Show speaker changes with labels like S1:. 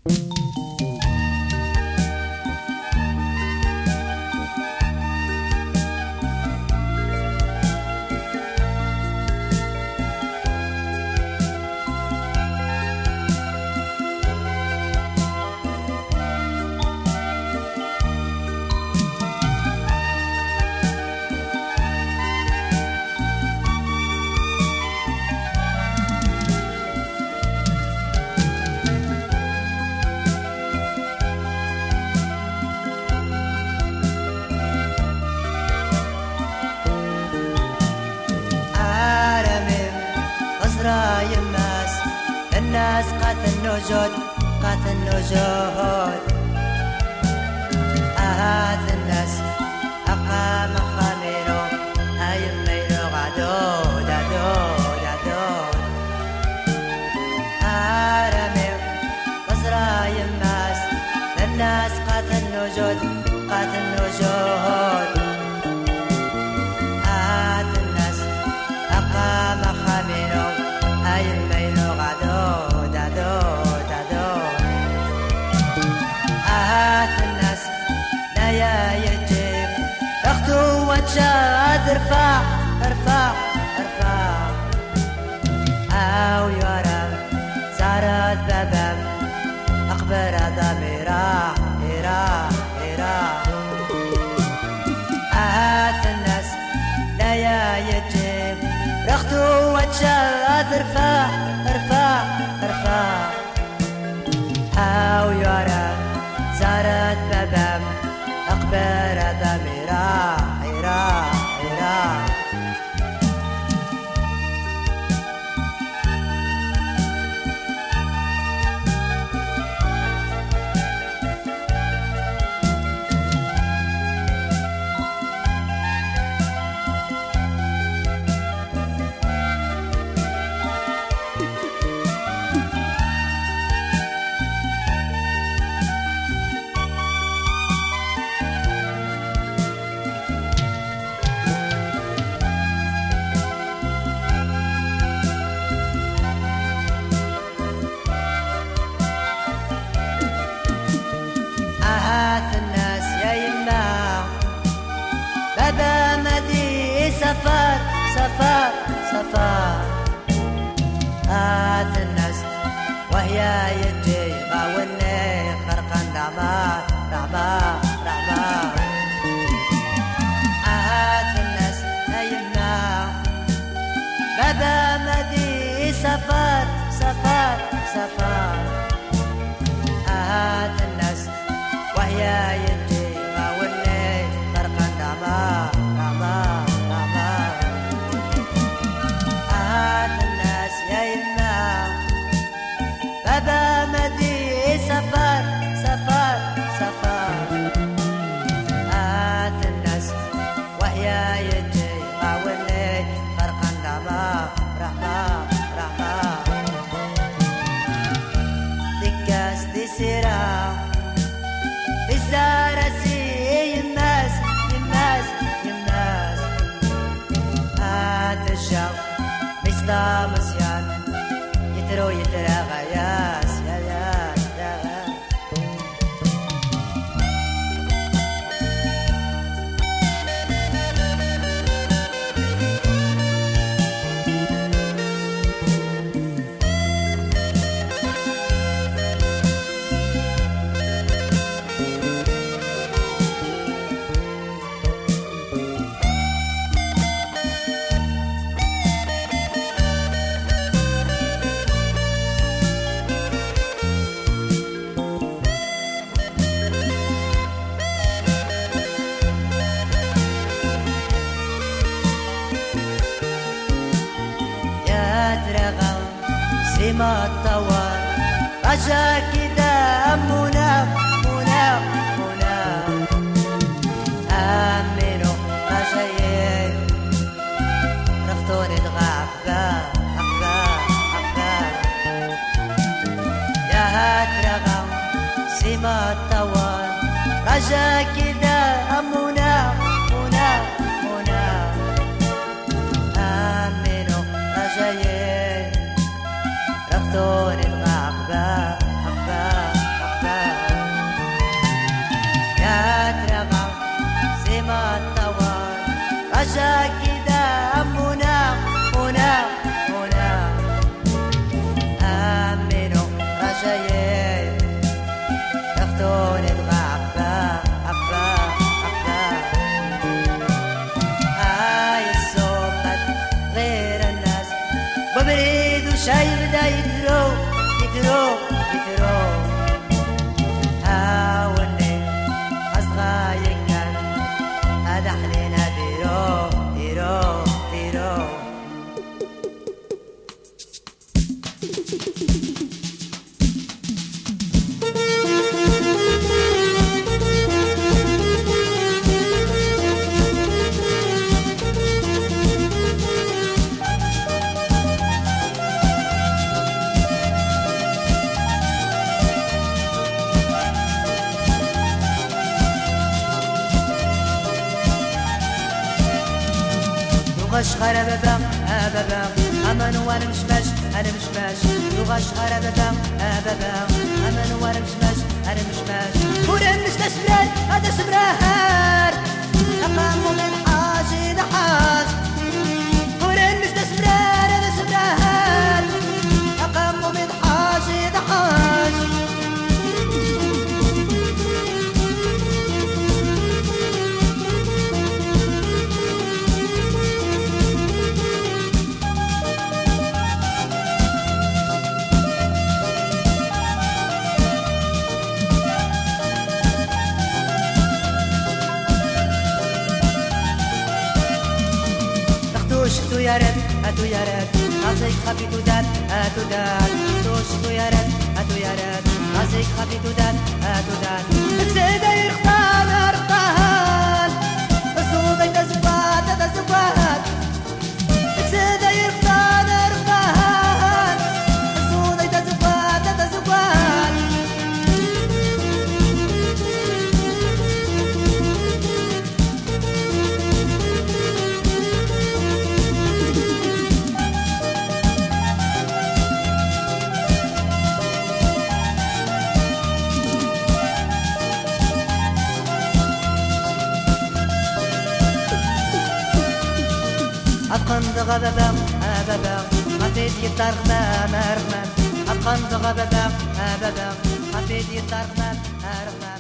S1: يماس الناس قاتل نوجود قاتل نوجود هذا الناس أقام خامينو هاي ميلو غدود عدود عدود هارمي قصرى يماس الناس قاتل نوجود قاتل نوجود هذا الناس أقام خامينو هاي الميلو غدود عدود عدود هات الناس لا يجيب اخته وتشاد ارفع ارفع ارفع او يرى زارت بابم اخبر ضميرا إيرا إيرا هات الناس لا يجيب رخته وتشاد ارفع ارفع ارفع او يرى زارت بابم اخبر ضميرا إيرا إيرا سفر سفر سفر هات الناس وهي يجي غاوني خرقا رعما رعما رعما هات الناس هيمنا بابا مدي سفر سفر سفر هات الناس وهي يجي غاوني خرقا رعما رعما بابا مدي سفر سفر سفر هات الناس وهي يجي غاوني فرقا رحمة رحمة رحمة دكاس دي سيرا بالزارة سي يماس يماس يماس هات الشام مصدى مصيان يترو يترى غياس يا ياس يا غاس سيما الطوال رجا كده منام منام منام أمنو رجايين رفتوني تغابا أحبا أحبا يا هاترغم سيما الطوال رجا كده منام منام منام أمنو رجايين رفتوني الغابة أحبا غشغر بابا بابا أمن وانا مشماش أنا مشماش غشغر بابا بابا أمن وانا مشماش أنا مشماش ورن مستسمران هذا سمران أقام من حاج إلى حاج ورن مستسمران هذا سمران أقام من حاج إلى حاج تو يا ريت هاتو يا ريت راسك خفي تودات هاتو دات تو يا ريت هاتو يا ريت راسك خفي تودات هاتو دات تكسيدا يرقان رقان الصوت تزبات تزبات تكسيدا يرقان رقان الصوت تزبات تزبات أتقنت غبابا بابا ما في دي الطرق ما رغمان أتقنت غبابا بابا ما في دي الطرق ما رغمان